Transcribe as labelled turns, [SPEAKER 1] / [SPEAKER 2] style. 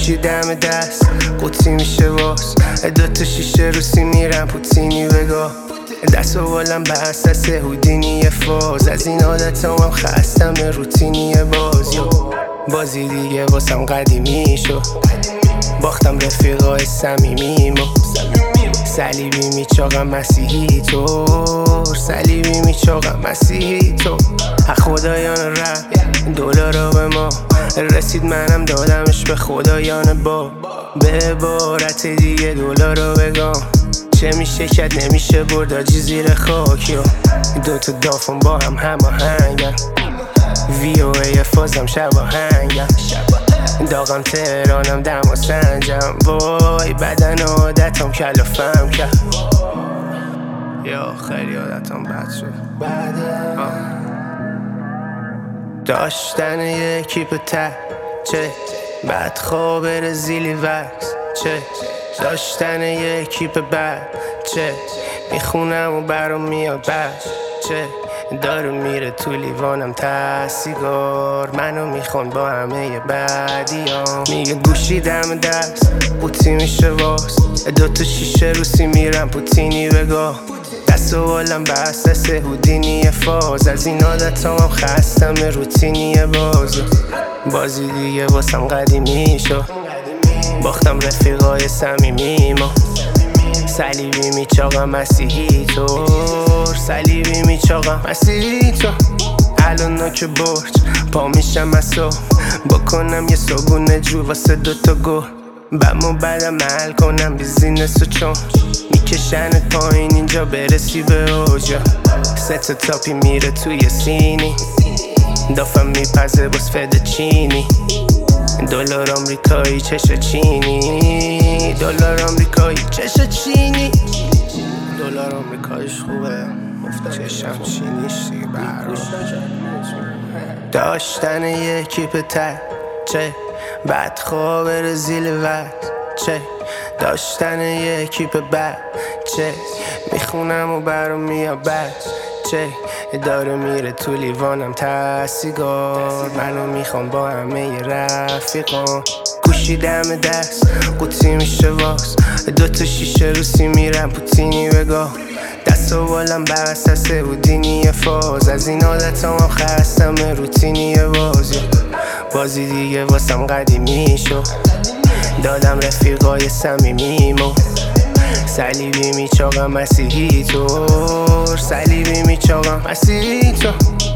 [SPEAKER 1] گوشی دم دست قوطی میشه واس دوتا شیشه روسی میرم پوتینی بگاه دست و بالم به اساس هودینی فاز از این عادتام هم خستم روتینی بازی دیگه واسم قدیمی شد باختم رفیقای صمیمیمو صلیبی میچاقم مسیحی طور صلیبی میچاقم مسیحی طور خدایان رفت دلارا به ما رسید منم دادمش به خدایان با به عبارت دیگه دلارا بگم چه میشه کد نمیشه برد آجی زیر خاک دوتا دافون با هم هماهنگن VOA فازم شباهنگم داغم تهرانم دم و سنجم وای بدن عادتم کلافم کرد یا خیلی عادتم بد شد داشتن یه کیپ تک چه بعد خواب رزیلی وکس چه داشتن یه کیپ بد چه میخونم و برام میاد بد چه داره میره تو لیوانم سیگار منو میخوان با همه بدیام میگه گوشی دم دست قوطی میشه واس دوتا شیشه روسی میرم پوتینی بگاه دست و بالم به اساس هودینی فاز از این عادتام هم خستم روتینی بازی دیگه واسم قدیمی شد باختم رفیقای صمیمیمو صلیبی میچاقم مسیحی طور صلیبی میچاقم مسیحی طور الان نوک برج پا میشم از صبح بکنم یه صبونه جو واسه دوتا گل بمو بعدم محل کنم بیزینس و چون میکشنت پایین اینجا برسی به اوجا ست تاپی میره توی سینی دافم میپزه باز فد چینی دلار آمریکایی چش چینی دلار آمریکایی چش چینی دلار آمریکاییش خوبه چشم چینیش دیگه داشتن یه کیپ تک چه بعد خواب رزیل وقت چه داشتن یه کیپ بد چه میخونم و برام میاد بد چه داره میره تو لیوانم سیگار منو میخوام با همه رفیقان گوشی دم دست قوطی میشه واس دوتا شیشه روسی میرم پوتینی بگاه دست و بالم به اساس هودینی فاز از این عادتام هم خستم روتینی بازی دیگه واسم قدیمی شد دادم رفیقای صمیمیمو صلیبی میچاقم مسیحی طور صلیبی میچاقم مسیحی طور